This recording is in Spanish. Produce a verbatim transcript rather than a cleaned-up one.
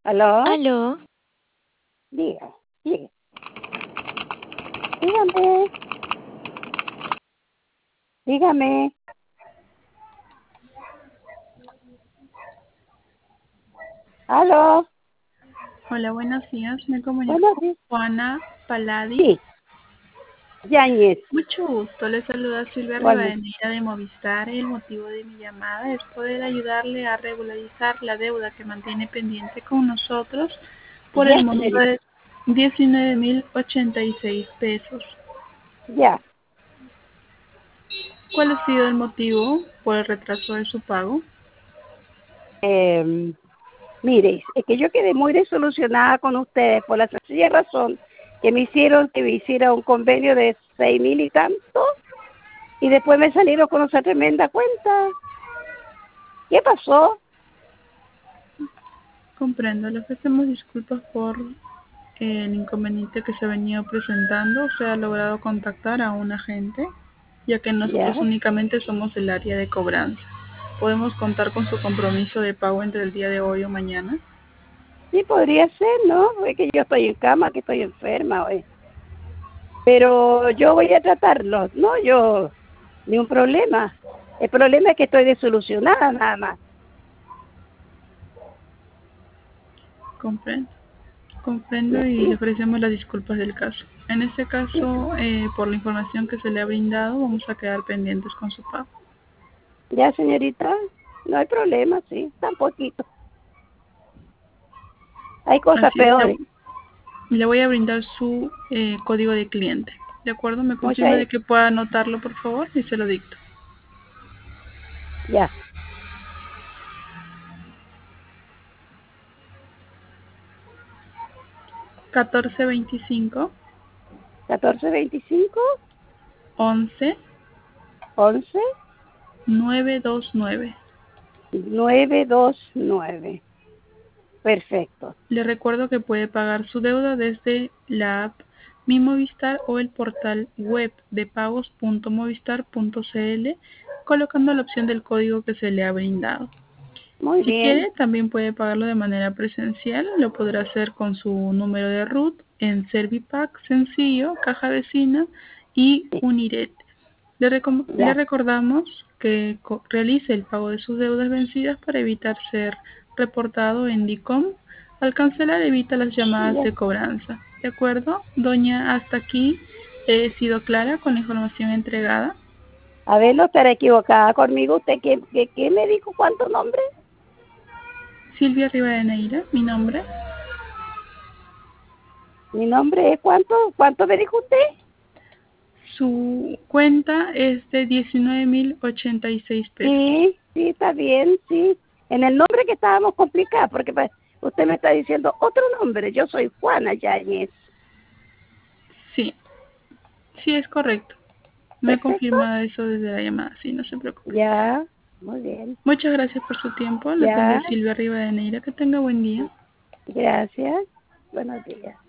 ¿Aló? Aló. Diga, diga. Dígame. Dígame. ¿Aló? Hola, buenos días. Me comunico Buenos con días. Juana Paladis. Sí, Yáñez. Mucho gusto. Le saluda Silvia Bueno, Rivadeneira de Movistar. El motivo de mi llamada es poder ayudarle a regularizar la deuda que mantiene pendiente con nosotros por ya, el monto señorita. de diecinueve mil ochenta y seis pesos. Ya. ¿Cuál ha sido el motivo por el retraso de su pago? Eh, mire, es que yo quedé muy desilusionada con ustedes por la sencilla razón que me hicieron que me hiciera un convenio de seis mil y tanto y después me salieron con esa tremenda cuenta. ¿Qué pasó? Comprendo. Le ofrecemos disculpas por el inconveniente que se ha venido presentando. ¿Se ha logrado contactar a un agente? Ya que Ya. nosotros únicamente somos el área de cobranza. ¿Podemos contar con su compromiso de pago entre el día de hoy o mañana? Sí, podría ser, ¿no? Es que yo estoy en cama, que estoy enferma hoy. Pero yo voy a tratarlo, ¿no? Yo, ni un problema. El problema es que estoy desilusionada nada más. Comprendo. Comprendo y le Sí, ofrecemos las disculpas del caso. En este sí. caso, eh, por la información que se le ha brindado, vamos a quedar pendientes con su pago. Ya, señorita, no hay problema, sí, tan poquito. Hay cosas Así es. peores. Le, le voy a brindar su eh, código de cliente. ¿De acuerdo? ¿Me confirma Muchas, de que pueda anotarlo, por favor? Y se lo dicto. ya. catorce veinticinco catorce veinticinco, once once, nueve dos nueve. nueve dos nueve. Perfecto. Le recuerdo que puede pagar su deuda desde la app Mi Movistar o el portal web de pagos punto movistar punto cl colocando la opción del código que se le ha brindado. Muy Si bien. quiere, también puede pagarlo de manera presencial. Lo podrá hacer con su número de R U T en Servipack, Sencillo, Caja Vecina y Sí, Uniret. Le, recom- le ya, recordamos que co- realice el pago de sus deudas vencidas para evitar ser reportado en DICOM. Al cancelar, evita las llamadas ya. de cobranza. ¿De acuerdo? Doña, hasta aquí he sido clara con la información entregada. A ver, no estará equivocada conmigo. ¿Usted qué, qué, qué me dijo? ¿Cuánto nombre? Silvia Rivadeneira, mi nombre. Mi nombre es ¿cuánto? ¿Cuánto me dijo usted? Su cuenta es de diecinueve mil ochenta y seis pesos. Sí, sí, está bien, sí. En el nombre que estábamos complicados, porque pues, usted me está diciendo otro nombre. Yo soy Juana Yáñez. Sí, sí es correcto. Me ¿Perfecto? confirma eso desde la llamada, sí, no se preocupe. Ya, muy bien. Muchas gracias por su tiempo. Le atendió Ya, Silvia Rivadeneira. Que tenga buen día. gracias. Buenos días.